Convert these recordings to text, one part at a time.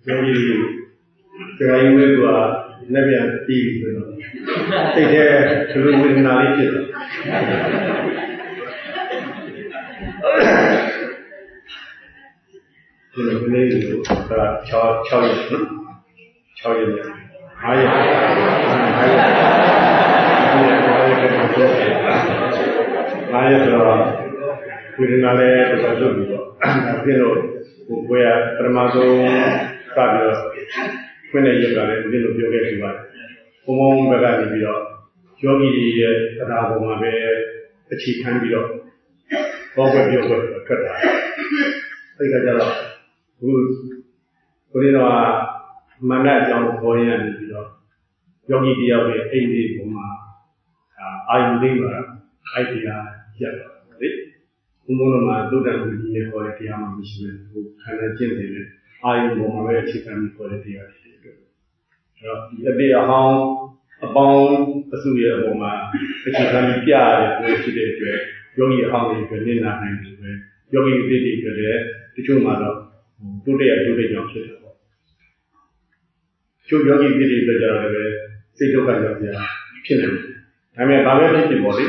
여기 제가 이후에도 내면 띠리고요. 이제 그런 우리 날이죠. 저는 그네도 저기요. 아예 우리나라에 도와주고 그래도 뭐야 그러마도 가비로 그네 얘기를 우리는 배우게 되고 고모가 비로 여기에 가다 보면 왜 같이 간 비로 거기에 비오고 그러다 그러니까 우리는 만나자고 거리는 비로 여기 비하고의 애들이 보면 아이들이 아이디야 부모는 도장 우리의 거에 대한 미시면 하나 진행을 아이 몸에 지금 거에 대한 이제 한 어떤 수의 몸에 지금 피아를 보시되 여기 하는 그 내나는 그 여기 되게 그래 그쪽마다 도대야 잡히고 저 여기 되게 그저를 세조가 잡냐 피는 다음에 마음에 들지 뭐지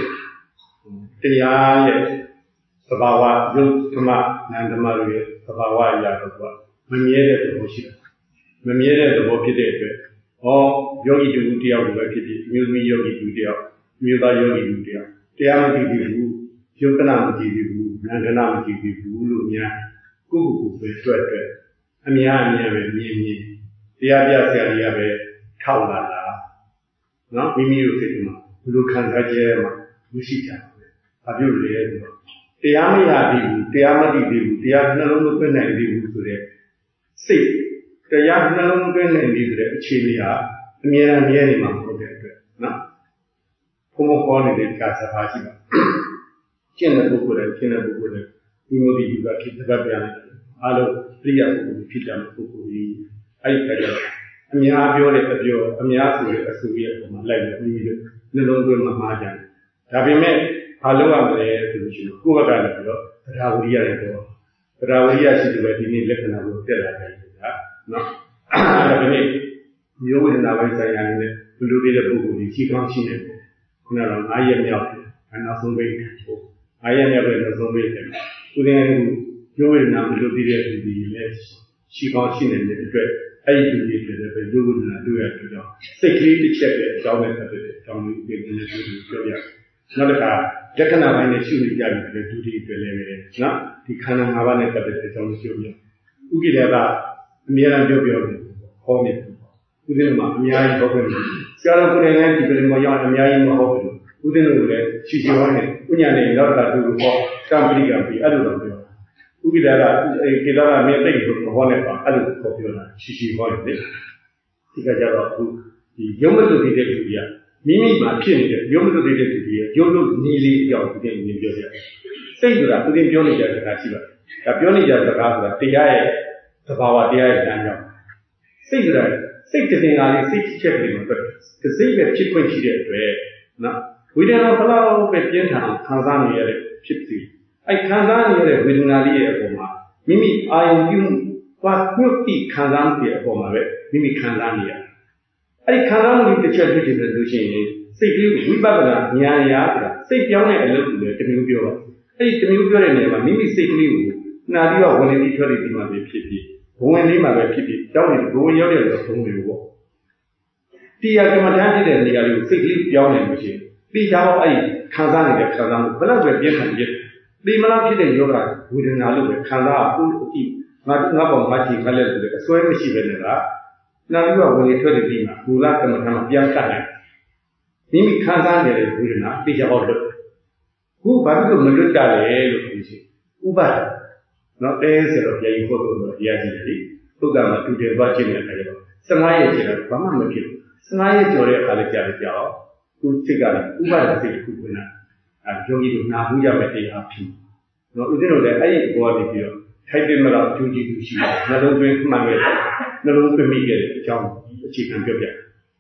တရားသဘာဝယုတ်ဓမ္မနန္ဒမတို့ရဲ့သဘာဝအရာတော့မမြဲတဲ့သဘောရှိတယ်။မမြဲတဲ့သဘောဖြစ်တဲ့အတွက်ယောဂီတူတယောက်လိုပဲဖြစ်ဖြစ်မျိုးသမီးယောဂီတူတယောက်မျိုးသားယောဂီတူတယောက်တရားမကြည့်ဘူးယုတ်ကနာမကြည့်ဘူးနန္ဒနာမကြည့်ဘူးလို့များကိုယ့်ကိုယ်ပဲတွေ့အများပဲမြင်တရားပြဆရာကြီးကပဲထောက်လာတာနော်မိမိတို့စိတ်မှာဘလို့ခံစားကြရမှာမရှိကြဘူး။ဘာဖြစ်လို့လဲဆိုတော့တရားမရသေးဘူးတရားမသိသေးဘူးတရားနှလုံးမသွင်းနိုင်သေးဘူးဆိုတဲ့စိတ်တရားနှလုံးမသွင်းနိုင်သေးတဲ့အခြေအနေဟာအမြဲတမ်းမြဲနေမှာမဟုတ်တဲ့အတွက်နော်ဘုံခေါ်နေတဲ့ကာစပါရှိပါကျင့်တဲ့ပုဂ္ဂိုလ်တွေဒီမျိုးဒီကခိတ္တပြန်အားလုံးပြည့်ရဖို့ဖြစ်တယ်ပုဂ္ဂိုလ်ကြီးအဲ့ဒီကြတော့အများပြောတဲ့အပြောအများဆိုတဲ့အဆိုရဲ့ပုံမှာလိုက်ပြီးပြီးနှလုံးသွင်းမှာမှားကြတယ်ဒါပေမဲ့ဘာလို့ရမလဲဆိုလို့ရှိရင်ကိုယ့်ဘက်ကလည်းပြီးတော့တရားဝိရိယတွေတော့တရားဝိရိယရှိတယ်ဒီနေ့လက္ခဏာကိုတက်လာတယ်ဆိုတာနော်ဒါပေမဲ့ယောဝိဒနာပိုင်းဆိုင်ရာနဲ့ဘလူသေးတဲ့ပုဂ္ဂိုလ်ကြီးကြီးကောင်းရှိနေတယ်ခုနကတော့9ရက်မြောက်တယ်နောက်ဆုံးပိတ်တယ်9ရက်မြောက်တဲ့နောက်ဆုံးပိတ်တယ်သူတွေယောဝိဒနာဘလူသေးတဲ့သူတွေလည်းကြီးကောင်းရှိနေတဲ့အတွက်အဲ့ဒီလူတွေလည်းပဲယောဝိဒနာတွေ့ရတဲ့ကြောင့်စိတ်ကလေးတစ်ချက်ပဲအကြောင်းနဲ့ပတ်သက်တဲ့အကြောင်းလေးတွေလည်းပြောပြနောက်တစ်ခါလက္ခဏာပိုင်းနဲ့ရှုနေကြတယ်ဒုတိယတွေ့လဲပဲနော်ဒီခန္ဓာ၅ပါးနဲ့ပတ်သက်တဲ့အကြောင်းကိုပြောပြဥကိလေသာအများအားပြောနေဟောနေဥဒိနမှာအများကြီးဟောခဲ့တယ်ဆရာတော်ကိုယ်တိုင်လည်းဒီလိုမျိုးရောက်အများကြီးမဟုတ်ဘူးဥဒိနကိုလည်းရှိရှိဟောနေဥညာနဲ့နောက်တစ်ခါသူ့ကိုဟောကံပရိကံပြီးအဲ့လိုတော့ပြောဥကိလေသာကေသာကမြတ်တိတ်ကိုဟောနေပါအဲ့လိုခေါ်ပြောတာရှိဟောနေတယ်ဒီကကြတော့ဒီယုံမတုတဲ့လူကြီးမိမိမှာဖြစ်နေတဲ့ယုံမလို့တဲ့သူကြီးရဲ့ယုံလို့နေလေးအကြောင်းဒီနေ့ပြောပြတယ်။စိတ်ဆိုတာသူပြောနေကြတဲ့စကားရှိပါတယ်။ဒါပြောနေကြတဲ့စကားဆိုတာတရားရဲ့သဘာဝတရားရဲ့ဉာဏ်ကြောင့်စိတ်ဆိုတာစိတ်တင်လာလေးစိတ်ချက်ကလေးမှာပဲစိတ်ပဲဖြစ်ခွင့်ရှိတဲ့အတွက်နော်ဝိဒနာဘလောက်ပဲပြင်းထန်ခံစားနေရတဲ့ဖြစ်စီအဲ့ခံစားနေရတဲ့ဝေဒနာလေးရဲ့အပေါ်မှာမိမိအာယုံပြုသွားညှို့တိခံစားနေတဲ့အပေါ်မှာပဲမိမိခံစားနေရအဲ့ဒီခံစားမှုတစ်ချက်ဖြစ်တယ်လို့ရှိရင်စိတ်ကလေးဝိပဿနာဉာဏ်ရာဆိုတာစိတ်ပြောင်းတဲ့အလုပ်ကိုလည်းတမျိုးပြောပါအဲ့ဒီတမျိုးပြောတဲ့နေရာမှာမိမိစိတ်ကလေးကိုနာပြီးတော့ဝင်နေထွက်နေဒီမှာပဲဖြစ်ဖြစ်ဘဝင်လေးမှာပဲဖြစ်ဖြစ်တောင်းနေဘဝင်ရောက်တဲ့လို့သုံးလို့ပေါ့တရားကမ္မဋ္ဌာန်းဖြစ်တဲ့နေရာလေးကိုစိတ်ကလေးပြောင်းနေလို့ရှိရင်ပြီးကြတော့အဲ့ဒီခံစားနေတဲ့ခံစားမှုဘယ်လောက်ပဲပြင်းထန်ပြင်းဒီမလားဖြစ်တဲ့ယောဂဝေဒနာလို့ပဲခံစားဖို့အကြည့်ငါပေါ်မှာကြည့်ခက်လက်ဆိုတဲ့အစွဲမရှိပဲနဲ့ကနာပြီးတော့ဝင်နေထွက်နေပြီးမှမူလကမ္မဋ္ဌာန်းမှာပြန်ကတ်လိုက်မိမိခံစားနေတဲ့ဝေဒနာသိကြအောင်လို့ခုဘာလို့မလွတ်ကြလဲလို့ပြောရှိဥပါဒနော်တဲဆိုတော့ပြန်ပြီးဖို့တော့တရားကြည့်တယ်လေသုဒ္ဓမှာတူတယ်သွားကြည့်နေတယ်တော့15ရက်ကျတော့ဘာမှမဖြစ်ဘူး15ရက်ကျော်တဲ့အခါလေးကြာတယ်ကြောက်ခုစိတ်ကလည်းဥပါဒစိတ်တစ်ခုကနာယောဂီတို့နာဘူးရမယ့်တရားဖြစ်နော်ဦးဇင်းတို့လည်းအဲ့ဒီဘောကနေပြီးတော့ထိုက်တယ်မလားအကျိုးကျေးဇူးရှိတယ်နှလုံးသွင်းမှန်ခဲ့တယ်နှလုံးသွင်းမိခဲ့တဲ့အကြောင်းအခြေခံပြောပြ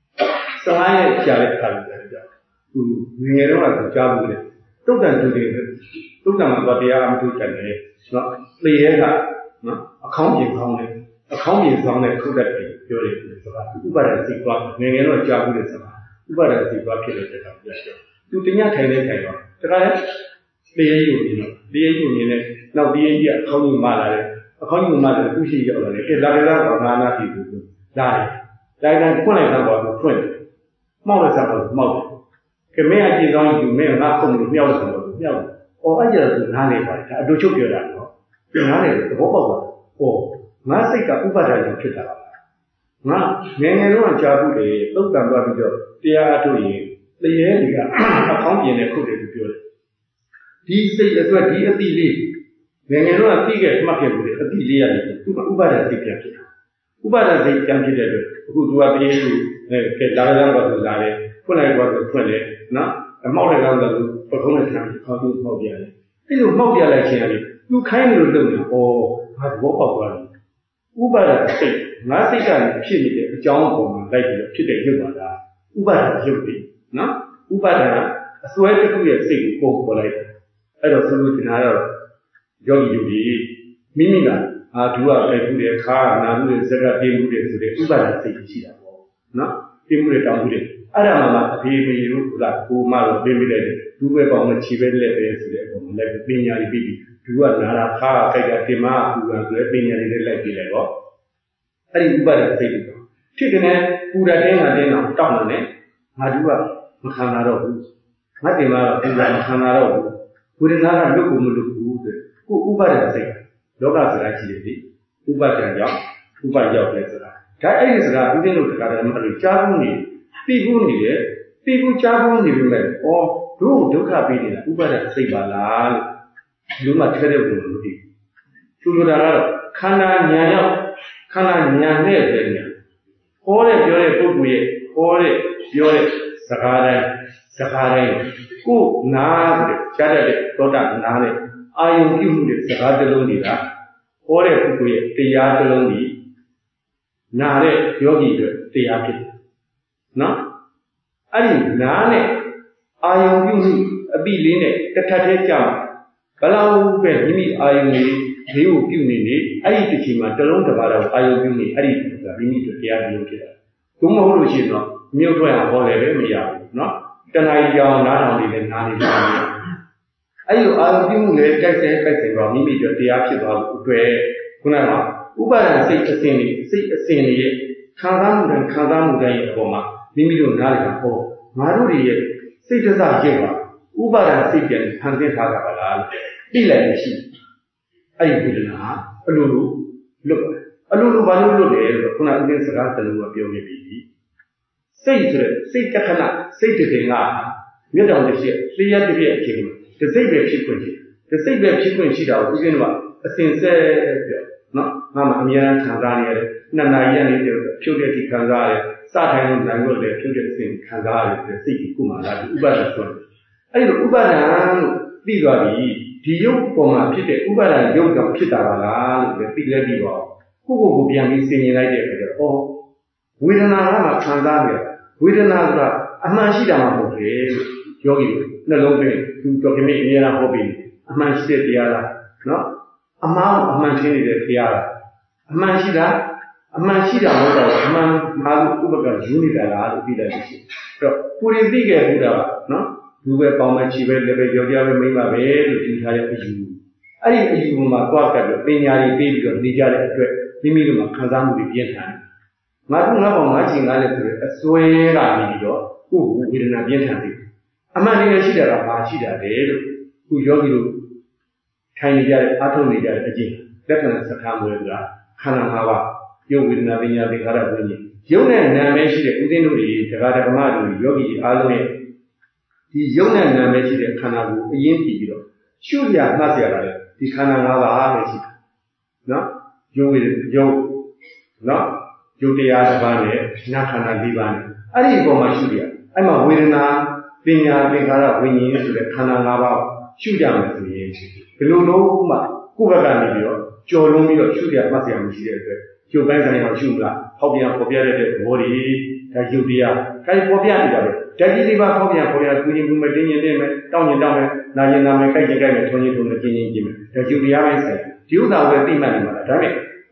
15ရက်ကြာတဲ့အခါလေးကြာတယ်ကြောက်သူငငယ်တော့ကကြားဘူးလေတုတ်တန်သူတွေတုတ်တန်မှာတရားအမှထုတ်တယ်နော်လေရဲကနော်အခေါင်းပြင်ခေါင်းလေ account is on the codeပြောတယ်ဆိုတာဥပါဒစိတ်သွားငယ်ငယ်တော့ကြာဘူးလေဆိုတာဥပါဒစိတ်သွားဖြစ်တဲ့တာပြတယ်သူတညထိုင်နေထိုင်တော့တခါလဲတရားယူနေတော့တရားယူနေနဲ့နောက်တရားကြီးအခေါင်းကြီးမာလာတယ်အခေါင်းကြီးမာလာတယ်သူရှိရောက်လာတယ်ကဲလာကြတော့ငါနာပြီဘူးလာတယ်တိုင်းဖွင့်လိုက်တော့ဖွင့်တယ်မောက်လိုက်တော့မောက်တယ်ကဲမင်းအကြည့်ကောင်းယူမင်းငါခုံလို့မြောက်တယ်လို့မြောက်တယ်အော်အဲ့ကျတော့နားနေပါတယ်ဒါအတူချုပ်ပြောတာနော်နားနေသဘောပေါက်ပါဟောငါစိတ်ကဥပါဒဏ်ဖြစ်တာပါငါငယ်ငယ်တော့ကြာဘူးလေသုတ်တန်သွားပြီးတော့တရားအထုတ်ရင်တရေတွေကအခေါင်းပြင်းတဲ့ခုတ်တယ်လို့ပြောတယ်ဒီစိတ်အတွက်ဒီအတိလေးငယ်ငယ်တော့ပြီးခဲ့မှတ်ခဲ့ဘူးလေအတိလေးရတယ်သူကဥပါဒဏ်စိတ်ပြန်ဖြစ်တာဥပါဒဏ်စိတ်ပြန်ဖြစ်တဲ့အတွက်အခုသူကတရားကိုကဲလာရမ်းတော့လာတယ်ဖွင့်လိုက်တော့ဖွင့်တယ်နော်အမောက်လိုက်တော့ပကုံးနဲ့ခံခေါင်းသူမောက်ပြရတယ်အဲ့လိုမောက်ပြလိုက်ခြင်းရတယ်သူခိုင်းလို့လုပ်နေဩငါသဘောပေါက်သွားတယ်ဥပါဒဏ်စိတ်ငါစိတ်ကနေဖြစ်နေတဲ့အကြောင်းအပေါ်မှာလိုက်ပြီးဖြစ်တဲ့ရုပ်ပါလားဥပါဒဏ်ရုပ်တွေနော်ဥပါဒဏ်အစွဲတစ်ခုရဲ့စိတ်ကိုပုံပေါ်လိုက်အဲ့တော့ဆိုလို့ဒီနာတော့ယောဂီတွေမိမိကအာဒုကပဲခုတဲ့ခါနာမှုတွေစက်ကပြေးမှုတွေဆိုတဲ့ဥပါဒဏ်စိတ်ရှိတာပေါ့နော်ပြေးမှုတွေတောင်းမှုတွေအဲ့ဒါမှအဖေမေတို့ကကိုမတော့ပြေးမိတယ်ဒုပဲပေါင်းနဲ့ခြေပဲလက်ပဲဆိုတဲ့အပေါ်မှာလည်းပညာတွေပြီးဒုကနာတာခါခိုက်ကတင်မပူကဆိုတဲ့ပညာတွေလည်းလိုက်ပြီးလိုက်တော့အဲ့ဒီဥပါဒဏ်စိတ်တွေဖြစ်တဲ့ပူရတဲ့ငါတဲ့တော့တောက်နေတယ်ငါဒုကမခံလာတော့ဘူးငါတင်မတော့ပူကမခံလာတော့ဘူးဝေဒနာကလွတ်ကိုမလွတ်ဘူးတဲ့ကိုဥပါဒဏ်စိတ်လောကစကားရှိတယ်ဒီဥပါဒဏ်ကြောင့်ဥပရောက်တယ်ဆိုတာဒါအဲ့ဒီစကားဦးဇင်းတို့တရားဓမ္မတွေကြားဘူးနေသိဘူးနေတယ်သိဘူးကြားဘူးနေပြီမဲ့ဩတို့ဒုက္ခပေးနေတာဥပါဒဏ်စိတ်ပါလားလို့လူမှထဲတဲ့ဘုံလို့ဒီသူဆိုတာကတော့ခန္ဓာဉာဏ်ရောက်ခန္ဓာဉာဏ်နဲ့ပဲဉာဏ်ဟောတဲ့ပြောတဲ့ပုဂ္ဂိုလ်ရဲ့ဟောတဲ့ပြောတဲ့စကားတိုင်းကိုနားတဲ့ကြားတဲ့သောတာနားတဲ့အာယုံပြုမှုတဲ့စကားတစ်လုံးတွေကဟောတဲ့ပုဂ္ဂိုလ်ရဲ့တရားတစ်လုံးကြီးနားတဲ့ယောဂီတွေတရားဖြစ်တယ်နော်အဲ့ဒီနားနဲ့အာယုံပြုမှုအပိလေးနဲ့တစ်ထပ်သေးကြဘလောက်ပဲမိမိအာယုံလေးဈေးကိုပြုနေနေအဲ့ဒီတစ်ချိန်မှာတစ်လုံးတစ်ပါးတော့အာယုံပြုနေအဲ့ဒီကမိမိတို့တရားပြုဖြစ်တာဘုံမဟုတ်လို့ရှိရင်တော့မြုပ်ထွက်အောင်ဟောလည်းပဲမရဘူးနော်တဏှာကြောင်နားထောင်နေတယ်နားနေတယ်အဲ့ဒီအာယုံပြုမှုလည်းကြိုက်တဲ့တော့မိမိတို့တရားဖြစ်သွားဖို့အတွက်ခုနကဥပါဒဏ်စိတ်အစဉ်တွေရဲ့ခံစားမှုတိုင်းရဲ့အပေါ်မှာမိမိတို့နားလည်တာပေါ့ငါတို့ရဲ့စိတ်တစကျင့်ပါဥပါဒဏ်စိတ်ပြန်ခံသိထားတာပါလားသိလိုက်ရှိအဲ့ဒီဝေဒနာအလိုလိုလွတ်ပါတယ်အလိုလိုဘာလို့လွတ်လဲဆိုတော့ခုနအင်းစကားတလူကပြောနေပြီစိတ်ဆိုတဲ့စိတ်တခဏစိတ်တည်ငါမြတ်တော်တစ်ချက်လျှက်တစ်ပြည့်အချိန်မှာဒီစိတ်ပဲဖြစ်ခွင့်ရှိဒီစိတ်ပဲဖြစ်ခွင့်ရှိတာကိုဦးဇင်းကအစဉ်ဆက်ပြောနော်ငါမှအများခံစားနေရတယ်နှစ်နာရီကနေဖြုတ်တဲ့ဒီခံစားရတယ်စထိုင်လို့နိုင်လို့လည်းဖြုတ်တဲ့အစဉ်ခံစားရတယ်စိတ်ကြီးကုမှလာဒီဥပါဒဏ်ဆိုတယ်အဲ့ဒီဥပါဒဏ်လို့သိသွားပြီဒီရုပ်ပေါ်မှာဖြစ်တဲ့ဥပါဒဏ်ရုပ်ကြောင့်ဖြစ်တာပါလားလို့လည်းသိလဲပြီးတော့ကိုပြန်ပြီးစဉ်းမြင်လိုက်တဲ့အခါကျတော့ဝေဒနာကမှခံစားနေတယ်ဝေဒနာဆိုတာအမှန်ရှိတာမှမဟုတ်လေယောဂီနှလုံးသွင်းသူတော်ခင်မင်းအများအားဟောပြီးအမှန်ရှိတဲ့တရားလားနော်အမှန်ရှင်းနေတဲ့တရားလားအမှန်ရှိတာမဟုတ်တော့အမှန်မာဥပကယူနေတာလားလို့ပြီးတယ်ရှိအဲ့တော့ကိုရင်သိခဲ့ဘူးတာနော်လူပဲပေါင်းမချီပဲလည်းပဲကြောက်ကြပဲမိမ့်ပါပဲလို့ဒီထားတဲ့အယူအဲ့ဒီအယူမှာတွားကပ်ပြီးပညာတွေပြီးပြီးတော့နေကြတဲ့အတွက်မိမိတို့မှာခံစားမှုတွေပြင်းထန်တယ်ငါတို့ငါပေါင်းငါချင်ငါလည်းဆိုတဲ့အစွဲကနေပြီးတော့ကိုယ်ဝေဒနာပြင်းထန်တယ်အမှန်တကယ်ရှိတာကဘာရှိတာလဲလို့ခုယောဂီတို့ထိုင်နေကြတဲ့အာထုံနေကြတဲ့အကျင့်လက္ခဏာစကားမျိုးကခန္ဓာ၅ပါးယုတ်ဝေဒနာပညာသင်္ခါရဝိညာဉ်ယုတ်နဲ့နာမ်ပဲရှိတဲ့ဥသိန်းတို့တွေတရားဓမ္မတို့ယောဂီအားလုံးရဲ့ဒီယုတ်နဲ့နာမ်ပဲရှိတဲ့ခန္ဓာကိုအရင်ကြည့်ပြီးတော့ရှုရမှတ်ရတာလေဒီခန္ဓာ၅ပါးပဲရှိတယ်နော်ယုတ်နော်ယုတ်တရားတစ်ပါးနဲ့နာခန္ဓာ၄ပါးနဲ့အဲ့ဒီအပေါ်မှာရှုရအဲ့မှာဝေဒနာပညာသင်္ခါရဝိညာဉ်ဆိုတဲ့ခန္ဓာ၅ပါးရှုကြမယ်ဆိုရင်ဘယ်လိုလုံးမှကိုယ့်ဘက်ကနေပြီးတော့ကြော်လုံးပြီးတော့ရှုရမှတ်ရမရှိတဲ့အတွက်ကျုပ်ပိုင်းဆိုင်ရာရှုလားဟောက်ပြန်ပေါ်ပြတဲ့သဘောတွေဒါယုတ်တရားခိုင်ပေါ်ပြနေတာပဲဓာတ်ကြီးလေးပါဟောက်ပြန်ပေါ်ပြကူရင်ကူမတင်းရင်တင်းမယ်တောင်းရင်တောင်းမယ်နာရင်နာမယ်ကြိုက်ရင်ကြိုက်မယ်ထုံရင်ထုံမယ်ကျင်းရင်ကျင်းမယ်ဒါယုတ်တရားပဲဆိုင်ဒီဥစ္စာကိုသိမှတ်နေမှာလားဒါပေမဲ့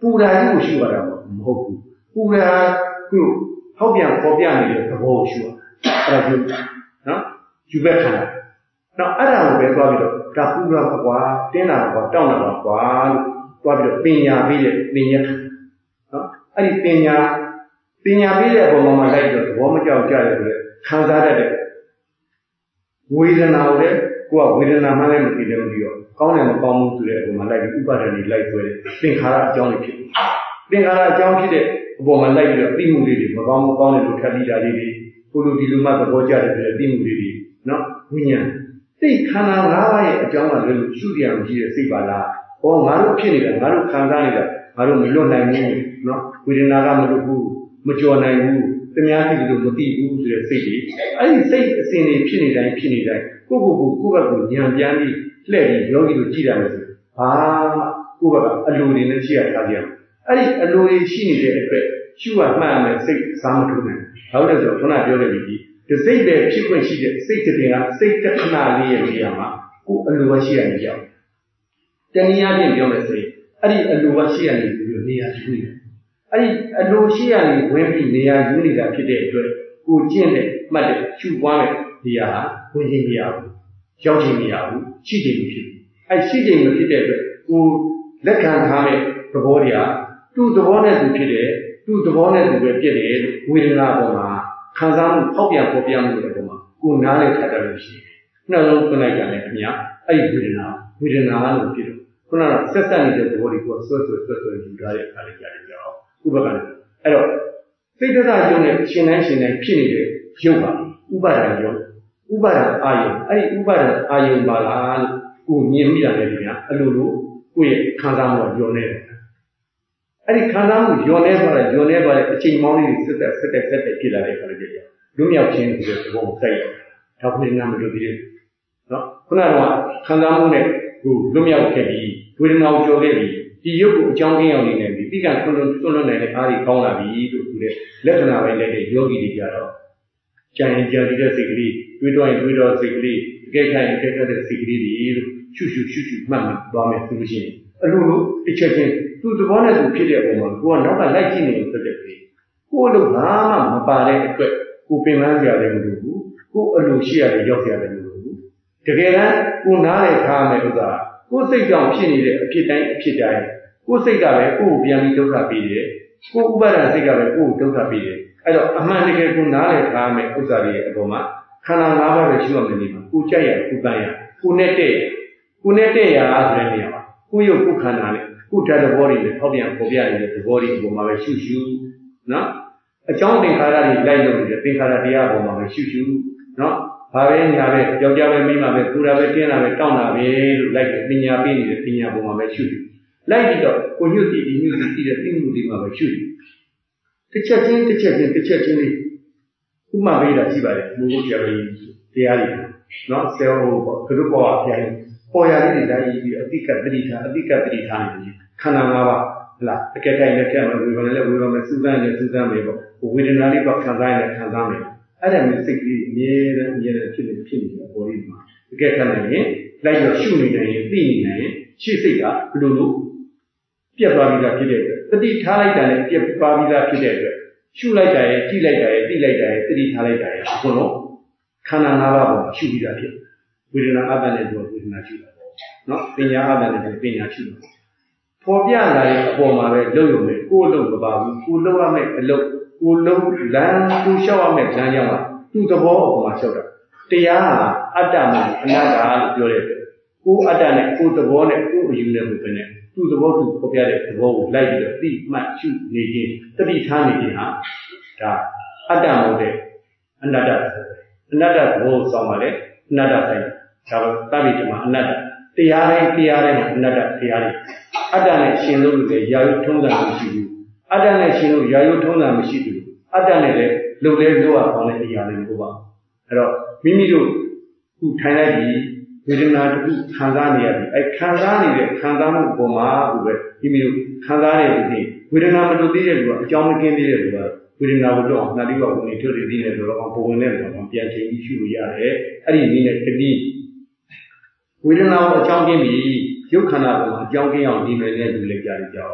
ပူဓာကြီးကိုရှုရတာမဟုတ်ဘူးပူဓာကိုဟောက်ပြန်ပေါ်ပြနေတဲ့သဘောကိုရှုရအဲ့ဒါယူနော်ယူဘက်ခန္ဓာနော်အဲ့ဒါကိုပဲသွားပြီးတော့ဒါပူဓာကွာတင်းတာကွာတောင်းတာကွာလို့သွားပြီးတော့ပညာပေးတဲ့ပညာနော်အဲ့ဒီပညာပေးတဲ့အပေါ်မှာလိုက်တော့သဘောမကြောက်ကြရတဲ့ခံစားတတ်တဲ့ဝေဒနာကိုလည်းကိုကဝေဒနာမှလည်းမသိတယ်မပြီးတော့ကောင်းတယ်မကောင်းဘူးဆိုတဲ့အပေါ်မှာလိုက်ပြီးဥပါဒဏ်တွေလိုက်ဆွဲတယ်သင်္ခါရအကြောင်းတွေဖြစ်သင်္ခါရအကြောင်းဖြစ်တဲ့အပေါ်မှာလိုက်ပြီးတော့သိမှုလေးတွေမကောင်းဘူးကောင်းတယ်လို့ထပ်ပြီးတာလေးတွေကိုလိုဒီလိုမှသဘောကျတယ်ဆိုတဲ့သိမှုလေးတွေနော်ဝိညာဉ်စိတ်ခန္ဓာ၅ပါးရဲ့အကြောင်းကလည်းရှုတရားမရှိတဲ့စိတ်ပါလားဟောငါတို့ဖြစ်နေတာငါတို့ခံစားနေတာငါတို့မလွတ်နိုင်ဘူးနော်ဝေဒနာကမလွတ်ဘူးမကြော်နိုင်ဘူးတများသိလို့မသိဘူးဆိုတဲ့စိတ်တွေအဲ့ဒီစိတ်အစဉ်တွေဖြစ်နေတိုင်းကိုယ့်ဘက်ကိုဉာဏ်ပြန်ပြီးလှည့်ပြီးယောဂီတို့ကြည့်ရတယ်ဆိုဘာကိုယ့်ဘက်ကအလိုတွေနဲ့ရှိရထားကြအဲ့ဒီအလိုတွေရှိနေတဲ့အတွက်ရှုရမှန်မယ်စိတ်စားမထုတ်နိုင်ဘာလို့လဲဆိုတော့ခုနပြောခဲ့ပြီးဒီစိတ်ပဲဖြစ်ခွင့်ရှိတဲ့စိတ်တစ်ပင်ကစိတ်တစ်ခဏလေးရဲ့နေရာမှာကိုယ်အလိုပဲရှိရနေကြတနည်းအားဖြင့်ပြောမယ်ဆိုရင်အဲ့ဒီအလိုပဲရှိရနေပြီးနေရာရှိနေတယ်အဲ့ဒီအလိုရှိရနေဝင်ပြီးနေရာယူနေတာဖြစ်တဲ့အတွက်ကိုကျင့်တဲ့မှတ်တဲ့ရှုပွားတဲ့နေရာဟာဝင်ခြင်းမရဘူးရောက်ခြင်းမရဘူးရှိခြင်းမဖြစ်ဘူးအဲ့ရှိခြင်းမဖြစ်တဲ့အတွက်ကိုလက်ခံထားတဲ့သဘောတရားသူ့သဘောနဲ့သူဖြစ်တယ်သူ့သဘောနဲ့သူပဲဖြစ်တယ်လို့ဝေဒနာပေါ်မှာခံစားမှုဖောက်ပြန်ပေါ်ပြမှုတွေပေါ်မှာကိုနားလည်ထားတယ်လို့ရှိတယ်နှလုံးသွင်းလိုက်ကြတယ်ခင်ဗျာအဲ့ဒီဝေဒနာလို့ဖြစ်တယ်ခုနကဆက်ဆက်နေတဲ့သဘောတွေကိုဆွဲယူထားတဲ့အခါလေးကြတယ်ကြောဥပက္ခနဲ့အဲ့တော့စိတ်တရားယုံနဲ့ရှင်တိုင်းဖြစ်နေတဲ့ယုံပါဥပါဒံယုံဥပါဒံအာယုံအဲ့ဒီဥပါဒံအာယုံပါလားလို့ကိုမြင်မိတာလေခင်ဗျာအဲ့လိုလိုကိုယ့်ရဲ့ခံစားမှုကယုံနေတယ်အဲ့ဒီခံစားမှုယုံနေပါလေအချိန်မောင်းလေးဆက်တက်ဖြစ်လာတဲ့အခါလေးကြည့်လွတ်မြောက်ခြင်းဆိုတဲ့သဘောကိုစိုက်ရတော့ဘုရားမလို့ဒီနော်ခုနကခံစားမှုနဲ့ကိုလွတ်မြောက်ခဲ့ပြီးဝေဒနာကိုကြော်ခဲ့ပြီးဒီရုပ်ကိုအကြောင်းကင်းအောင်နေပြီပြီးကထွန်းလွတ်နိုင်တဲ့အားတွေကောင်းလာပြီလို့ဆိုတဲ့လက္ခဏာပိုင်းတဲ့ယောဂီတွေကြတော့ကြံရင်ကြံတဲ့စိတ်ကလေးတွေးတော့စိတ်ကလေးကြိတ်ခိုင်တဲ့စိတ်ကလေးတွေလို့ရှုမှတ်သွားမယ်ဆိုလို့ရှိရင်အလိုလိုတစ်ချက်ချင်းသူ့သဘောနဲ့သူဖြစ်တဲ့အပေါ်မှာကိုကနောက်ကလိုက်ကြည့်နေလို့ဖြစ်တဲ့ပြီကိုယ်လို့ဘာမှမပါတဲ့အတွက်ကိုပင်ပန်းကြရတယ်မလို့ဘူးကိုအလိုရှိရတယ်ရောက်ရတယ်မလို့ဘူးတကယ်တမ်းကိုနားလေထားမယ်ဥစ္စာကိုယ်စိတ်ကြောင့်ဖြစ်နေတဲ့အဖြစ်တိုင်းကိုယ်စိတ်ကပဲကိုယ်ကိုပြန်ပြီးဒုက္ခပေးတယ်ကိုယ်ဥပါဒစိတ်ကပဲကိုယ်ကိုဒုက္ခပေးတယ်အဲ့တော့အမှန်တကယ်ကိုနားလေထားမယ်ဥစ္စာတွေရဲ့အပေါ်မှာခန္ဓာ၅ပါးပဲရှိရမယ်ဒီမှာကိုကြိုက်ရကိုပန်းရကိုနဲ့တဲ့ရဆိုတဲ့နေရာမှာကိုရုပ်ကိုခန္ဓာနဲ့ကိုဓာတ်သဘောတွေနဲ့ထောက်ပြန်ပေါ်ပြနေတဲ့သဘောတွေအပေါ်မှာပဲရှုနော်အကြောင်းသင်္ခါရတွေလိုက်လို့နေတဲ့သင်္ခါရတရားအပေါ်မှာပဲရှုနော်ဘာပဲညာပဲကြောက်ကြပဲမိမပဲပူတာပဲတင်းတာပဲတောင်းတာပဲလို့လိုက်ပညာပေးနေတဲ့ပညာပေါ်မှာပဲရှုလိုက်ပြီးတော့ကိုညွတ်တည်တဲ့သိမှုတွေမှာပဲရှုတစ်ချက်ချင်းလေးဥမာပေးတာရှိပါတယ်ဘုရားတရားတွေနော်ဆယ်ဟိုပေါ့သူတို့ပေါ်အပြိုင်ပေါ်ရလေးတွေတိုင်းပြီးအတိကတတိထားနေတယ်ခန္ဓာ၅ပါးဟလားအကဲတိုင်းနဲ့ကဲမှာဝေဘာနဲ့ဝေဘာနဲ့စူးစမ်းမယ်ပေါ့ဝေဒနာလေးပေါ့ခံစားမယ်အဲ့ဒါမျိုးစိတ်ကလေးအမြဲတမ်းဖြစ်နေတဲ့ပေါ်လေးမှာအကဲခံနိုင်ရင်လိုက်တော့ရှုနေနိုင်ရင်သိနေနိုင်ရင်ရှေ့စိတ်ကဘလို့လို့ပြတ်သွားပြီးသားဖြစ်တဲ့အတွက်တတိထားလိုက်တာနဲ့ပြတ်သွားပြီးသားဖြစ်တဲ့အတွက်ရှုလိုက်တာရဲ့ကြည့်လိုက်တာရဲ့သိလိုက်တာရဲ့တတိထားလိုက်တာရဲ့အကုန်လုံးခန္ဓာ၅ပါးပေါ်ရှုပြီးသားဖြစ်ဝေဒနာအတ္တနဲ့ပြောဝေဒနာရှုတာပေါ့နော်ပညာအတ္တနဲ့ပြောပညာရှုတာပေါ်ပြလာတဲ့အပေါ်မှာပဲလုံရုံနဲ့ကိုယ်လုံမပါဘူးကိုလုံရမယ့်အလုပ်ကိုလုံလမ်းကိုလျှောက်ရမယ့်လမ်းကြောင်းကသူ့သဘောအပေါ်မှာလျှောက်တာတရားဟာအတ္တနဲ့အနတ္တလို့ပြောတဲ့အတွက်ကိုယ်အတ္တနဲ့ကိုယ်သဘောနဲ့ကိုယ်အယူနဲ့ပဲနဲ့သူ့သဘောသူပေါ်ပြတဲ့သဘောကိုလိုက်ပြီးတော့သိမှတ်ရှုနေခြင်းတတိထားနေခြင်းဟာဒါအတ္တမဟုတ်တဲ့အနတ္တသဘောဆောင်ပါလေအနတ္တဆိုင်ဒါကသဗ္ဗေဓမ္မအနတ္တတရားတိုင်းအနတ္တတရားတွေအတ္တနဲ့ရှင်လို့လည်းရာယုထုံးစံမရှိဘူးအတ္တနဲ့ရှင်လို့ရာယုထုံးစံမရှိဘူးအတ္တနဲ့လည်းလုံလဲလို့အောင်တဲ့တရားတွေမဟုတ်ပါဘူးအဲ့တော့မိမိတို့ခုထိုင်လိုက်ပြီးဝေဒနာတစ်ခုခံစားနေရပြီအဲခံစားနေတဲ့ခံစားမှုပုံမှာကိုပဲမိမိတို့ခံစားတဲ့ဒီဝေဒနာမလွတ်သေးတဲ့လူကအကြောင်းမကင်းသေးတဲ့လူကဝေဒနာကိုတော့အောင်နှာတိကဝင်ထုတ်နေသေးတယ်ဆိုတော့အောင်ပုံဝင်တဲ့လူကပြန်ချိန်ပြီးရှုလို့ရတယ်အဲ့ဒီနည်းနဲ့တတိဝေဒနာကိုအကြောင်းကင်းပြီးရုပ်ခန္ဓာပေါ်မှာအကြောင်းကင်းအောင်ဒီမယ်နဲ့လူလည်းကြားကြတော့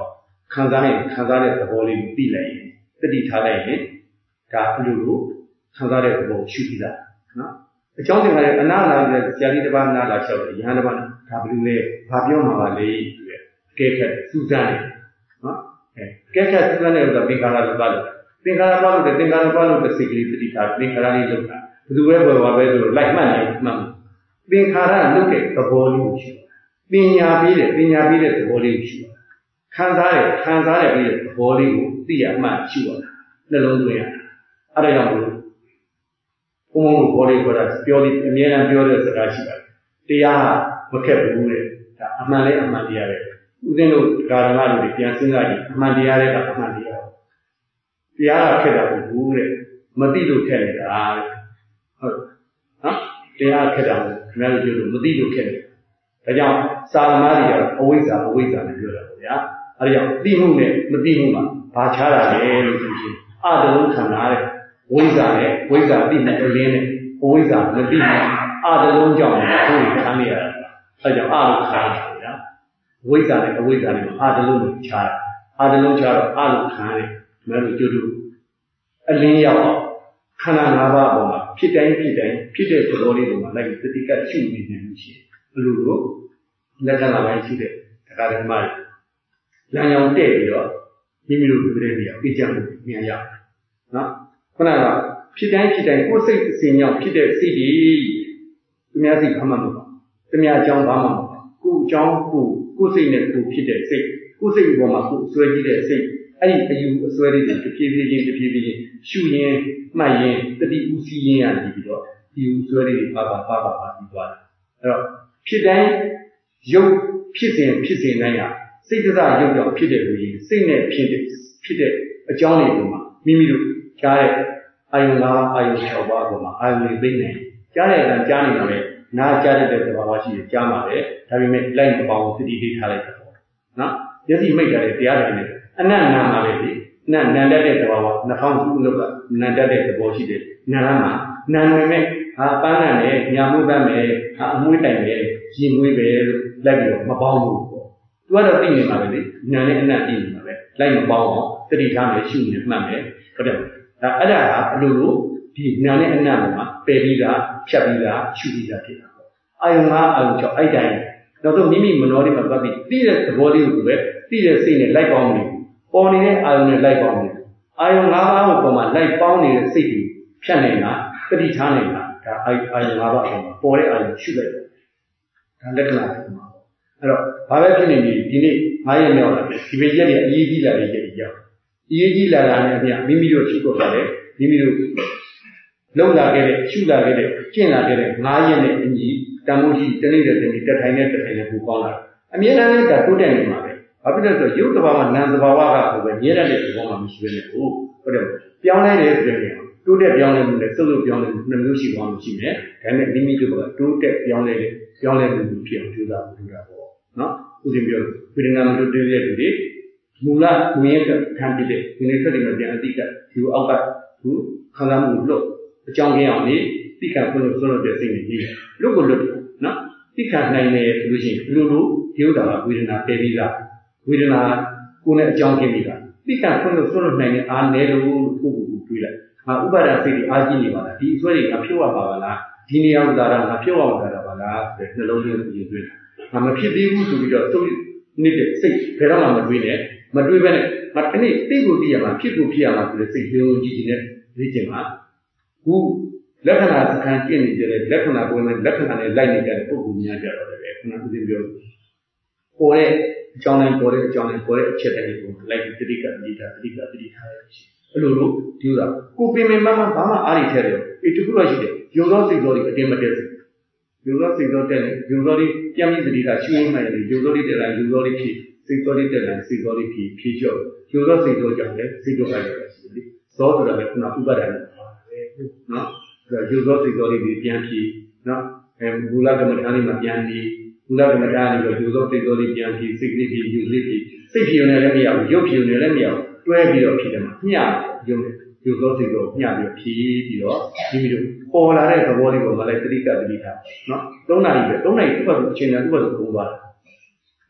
ခံစားတဲ့သဘောလေးကိုသိလိုက်ရင်တတိထားလိုက်ရင်ဒါအလိုလိုခံစားတဲ့သဘောရှုပြီးသားနော်အကြောင်းတင်တဲ့အနာလာတဲ့ဆရာကြီးတစ်ပါးနာလာလျှောက်တယ်ယဟန်တစ်ပါးဒါဘယ်လိုလဲဘာပြောမှာပါလဲဆိုတဲ့ကဲခတ်စူးစမ်းတယ်နော်ကဲခတ်စူးစမ်းတဲ့ဥစ္စာသင်္ခါရလို့ပါလို့သင်္ခါရပါလို့သင်္ခါရပါလို့စိတ်ကလေးတတိထားသင်္ခါရလေးလောက်တာဘယ်သူပဲပေါ်ပါပဲဆိုတော့လိုက်မှတ်နေမှတ်သင်္ခါရလုတ်တဲ့သဘောလေးကိုရှုပညာပြီးတဲ့သဘောလေးကိုရှုခံစားတဲ့ပြီးတဲ့သဘောလေးကိုသိရမှရှုရတာနှလုံးသွင်းရတာအဲ့ဒါကြောင့်ဘုံဘောလေးခေါ်တာပြောပြီးအမြဲတမ်းပြောတဲ့စကားရှိပါတယ်တရားမခက်ဘူးတဲ့ဒါအမှန်လဲအမှန်တရားပဲဦးဇင်းတို့ဓမ္မတို့ပြန်စဉ်းစားကြည့်အမှန်တရားတဲ့ကအမှန်တရားတရားကခက်တာမဟုတ်ဘူးတဲ့မသိလို့ခက်နေတာတဲ့ဟုတ်နော်တရားခက်တာကိုခင်ဗျားတို့ပြောလို့မသိလို့ခက်နေတာဒါကြောင့်စာသမားတွေကအဝိဇ္ဇာနဲ့ပြောတာပေါ့ဗျာအဲ့ဒါကြောင့်သိမှုနဲ့မသိမှုမှာဘာခြားတာလဲလို့ဆိုရင်အတလုံးခံတာတဲ့ဝိဇ္ဇာနဲ့ဝိဇ္ဇာသိတဲ့အလင်းနဲ့အဝိဇ္ဇာမသိဘူးအတလုံးကြောင့်ကိုယ်ခံနေရတာအဲ့ကြောင့်အလို့ခါတာဗျာဝိဇ္ဇာနဲ့အဝိဇ္ဇာနဲ့အတလုံးကိုခြားတာအတလုံးခြားတော့အလို့ခံတယ်မင်းတို့ကျွတ်တို့အလင်းရောက်ခန္ဓာ၅ပါးအပေါ်မှာဖြစ်တိုင်းဖြစ်တဲ့သဘောလေးတွေမှာလိုက်သတိကရှုနေနေလို့ရှိရင်ဘယ်လိုလို့လက္ခဏာပိုင်းရှိတဲ့တရားဓမ္မတွေလမ်းကြောင်းတဲ့ပြီးတော့မိမိတို့ဒီလိုနေရာပြကြမှုမြန်ရနော်ခုနကဖြစ်တိုင်းကိုယ်စိတ်အစဉ်ကြောင့်ဖြစ်တဲ့စိတ်တွေသူများစိတ်ဘာမှမဟုတ်သူများအကြောင်းဘာမှမဟုတ်ကိုယ်အကြောင်းကိုယ်စိတ်နဲ့ကိုယ်ဖြစ်တဲ့စိတ်ကိုယ်စိတ်ပေါ်မှာကိုယ်ဆွဲကြည့်တဲ့စိတ်အဲ့ဒီအယူအဆွဲလေးတွေတဖြည်းဖြည်းချင်းရှုရင်မှတ်ရင်တတိဥစည်းရင်ရပြီးတော့ဒီဥဆွဲလေးတွေပါပြီးသွားတယ်အဲ့တော့ဖြစ်တိုင်းရုပ်ဖြစ်စဉ်တိုင်းကစိတ်ကရုပ်ကြောင့်ဖြစ်တဲ့လူကြီးစိတ်နဲ့ဖြစ်တဲ့အကြောင်းတွေပေါ်မှာမိမိတို့ကြားတဲ့အာယုံ၅ပါးအာယုံ၆ပါးပေါ်မှာအာယုံတွေသိနေကြားတဲ့အတိုင်းကြားနေတာပဲနားကြားတဲ့သဘာဝရှိတယ်ကြားမှာပဲဒါပေမဲ့လိုက်မပေါအောင်သတိပေးထားလိုက်တာပေါ့နော်မျက်စိမိတ်ထားတဲ့တရားတွေနဲ့အနတ်နာမှာပဲလေနတ်တတ်တဲ့သဘာဝနှာခေါင်းစုအလုပ်ကနတ်တတ်တဲ့သဘောရှိတယ်နာမှာနာနေမဲ့ဟာပန်းနာနဲ့ညာမှုပန်းမယ်ဟာအမွှေးတိုင်ပဲရင်မွေးပဲလို့လိုက်ပြီးတော့မပေါင်းဘူးပေါ့သူကတော့သိနေမှာပဲလေနာနဲ့အနတ်သိနေမှာပဲလိုက်မပေါင်းအောင်သတိထားမယ်ရှုနေမှတ်မယ်ဟုတ်တယ်ဒါအဲ့ဒါကအလိုလိုဒီနာနဲ့အနတ်မှာပယ်ပြီးတာဖြတ်ပြီးတာရှုပြီးတာဖြစ်တာပေါ့အာယုံ၅အာယုံ၆အဲ့တိုင်းနောက်တော့မိမိမနောတွေမှာပတ်ပြီးသိတဲ့သဘောလေးကိုပဲသိတဲ့စိတ်နဲ့လိုက်ပေါင်းနေပေါ်နေတဲ့အာယုံနဲ့လိုက်ပေါင်းနေအာယုံ၅ပါးကိုပေါ်မှာလိုက်ပေါင်းနေတဲ့စိတ်ကိုဖြတ်နေတာတတိထားနေတာဒါအာယုံ၅ပါးအပေါ်မှာပေါ်တဲ့အာယုံရှုလိုက်တယ်ဒါလက္ခဏာဖြစ်မှာပေါ့အဲ့တော့ဘာပဲဖြစ်နေဒီနေ့9ရက်မြောက်လာတယ်ဒီနေ့ရက်တွေအရေးကြီးလာတဲ့ရက်တွေရောက်အရေးကြီးလာတာနဲ့အပြင်မိမိတို့ဖြစ်ပေါ်လာတယ်မိမိတို့လုံလာခဲ့တဲ့ရှုလာခဲ့တဲ့ကျင့်လာခဲ့တဲ့9ရက်နဲ့အညီတန်ဖိုးရှိတနေ့တည်းတက်ထိုင်နဲ့ပူပေါင်းလာအမြဲတမ်းလည်းဒါတိုးတက်နေမှာပဲဘာဖြစ်လို့ဆိုရုပ်တဘာဝနာမ်တဘာဝကကိုပဲမြဲတတ်တဲ့သဘောမှမရှိဘဲနဲ့ဟုတ်တယ်ပြောင်းလဲတယ်ဆိုရင်တိုးတက်ပြောင်းလဲမှုနဲ့စုပ်လုပ်ပြောင်းလဲမှုနှစ်မျိုးရှိသွားမှရှိမယ်ဒါနဲ့မိမိတို့ကတိုးတက်ပြောင်းလဲမှုဖြစ်အောင်ကြိုးစားမှုလုပ်တာပေါ့နော်ဥစဉ်ပြောဝိဒနာမတို့တွေ့တဲ့လူတွေမူလဝိညာဉ်ကခံပြီးတဲ့ဒီနေ့ဆက်တယ်မှာပြန်အတိတ်ကဒီအောက်ကသူခံစားမှုလို့အကြောင်းရင်းအောင်လေသိခံခွင့်လို့ဆုံးလို့တဲ့စိတ်နဲ့ကြီးတယ်လွတ်ကိုလွတ်နော်သိခံနိုင်တယ်ဆိုလို့ရှိရင်လူလူဒီဥဒ္ဒါကဝေဒနာပယ်ပြီးသားဝေဒနာကိုယ်နဲ့အကြောင်းကျင်းပြီးသားသိခံခွင့်လို့ဆုံးလို့နိုင်တဲ့အားနည်းလို့ကိုယ်ကိုတွေးလိုက်ဟာဥပါဒစိတ်တွေအားကြီးနေပါလားဒီအစွဲတွေကဖြုတ်ရပါလားဒီနေရာဥဒါရငါဖြုတ်ရမှာပါလားဆိုတဲ့နှလုံးသွင်းပြီးတွေးတာငါမဖြစ်သေးဘူးဆိုပြီးတော့သုံးနေတဲ့စိတ်ဘယ်တော့မှမတွေးနဲ့မတွေးဘဲနဲ့ငါတနေ့သိကိုသိရမှာဖြစ်ကိုဖြစ်ရမှာဆိုတဲ့စိတ်ယုံကြည်နဲ့လေ့ကျင့်ပါခုလက္ခဏာစခန်းကျင့်နေကြတဲ့လက္ခဏာကိုယ်နဲ့လက္ခဏာနဲ့လိုက်နေကြတဲ့ပုဂ္ဂိုလ်များကြတော့လည်းခုနကသိပြောပေါ်တဲ့အကြောင်းတိုင်းပေါ်တဲ့အချက်တွေကိုလိုက်ပြီးတတိကတိထားရရှိအဲ့လိုလို့ဒီဥစ္စာကိုပင်မဘာမှအားရထဲတယ်ဒီတစ်ခုတော့ရှိတယ်ယုံသောစိတ်တော်တွေအတင်းမတက်ဘူးယုံသောစိတ်တော်တက်တယ်ယုံသောတွေပြန်ပြီးတတိကရှင်းမှရတယ်ယုံသောတွေတက်လာယုံသောတွေဖြစ်စိတ်တော်တွေတက်လာစိတ်တော်တွေဖြစ်လျှော့ယုံသောစိတ်တော်ကြောင့်လည်းစိတ်တော်လိုက်ရတယ်ရှိတယ်သောဆိုတာလည်းခုနဥပါဒဏ်နဲ့ပါတယ်နော်ယုံသောစိတ်တော်တွေပြန်ဖြစ်နော်မူလကမ္မထာလေးမှာပြန်ပြီးမူလကမ္မထာလေးကိုယုံသောစိတ်တော်တွေပြန်ဖြစ်စိတ်ကလေးဖြစ်ယူလေးဖြစ်စိတ်ဖြစ်နေလည်းမရဘူးရုပ်ဖြစ်နေလည်းမရဘူးတွဲပြီးတော့ဖြစ်တယ်မှာမျှယုံသောစိတ်တော်မျှပြီးတော့ဖြည်းပြီးတော့မိမိတို့ပေါ်လာတဲ့သဘောလေးကိုမလိုက်တတိကတိထားနော်3နာရီပဲ3နာရီဥပဒေအချိန်နဲ့ဥပဒေကုန်သွားတယ်နော်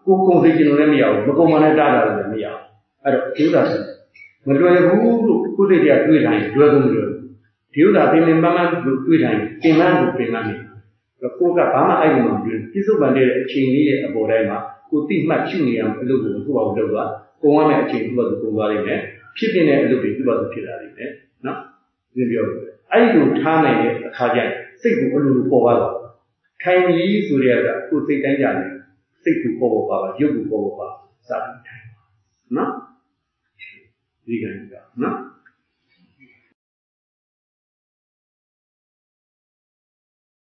ကိုယ်ကုန်သိကျင်လို့လည်းမရဘူးမကုန်မှလည်းတားတာလည်းမရဘူးအဲ့တော့ဒီဥစ္စာမလွယ်ဘူးလို့ကိုယ်စိတ်တွေကတွေးတိုင်းလွယ်ကုန်မလွယ်ဘူးဒီဥစ္စာပင်ပန်းပန်းလို့တွေးတိုင်းပင်ပန်းလို့ပင်ပန်းနေကိုယ်ကဘာမှအဲ့လိုမတွေ့ပြစ္ဆုတ်ပန်တဲ့အချိန်လေးရဲ့အပေါ်တိုင်းမှာကိုယ်သိမှတ်ရှုနေရအလုပ်ကိုသူ့ဘာလို့လုပ်သွားကုန်ရမယ့်အချိန်သူ့ဘာသူကုန်သွားလိမ့်မယ်ဖြစ်ပြတဲ့အလုပ်တွေသူ့ဘာသူဖြစ်လာလိမ့်မယ်နော်ဒီပြောအဲ့လိုထားနိုင်တဲ့အခါကျရင်စိတ်ကိုအလိုလိုပေါ်သွားတော့ထိုင်ပြီးဆိုတဲ့ကကိုယ်စိတ်တိုင်းကြတယ်စိတ်ကိုပေါ်ပါရုပ်ကိုပေါ်ပါစသည်ထိုင်နော်ဒီကံကနော်